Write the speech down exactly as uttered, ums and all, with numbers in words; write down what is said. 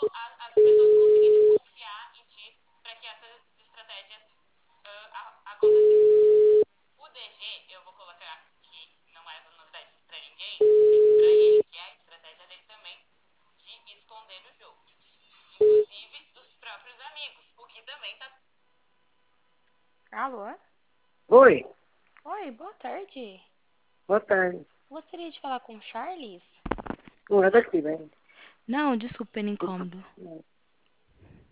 a- as pessoas conseguirem confiar em ti para que essas estratégias ah, a- aconteçam. O D G, eu vou colocar que não é novidade para ninguém, para ele, que é a estratégia dele também, de esconder o jogo. Inclusive dos próprios amigos, o que também tá. Alô? Oi, Oi, boa tarde. boa tarde. Gostaria de falar com o Charles? Não é daqui, velho. Não, desculpa pelo incômodo.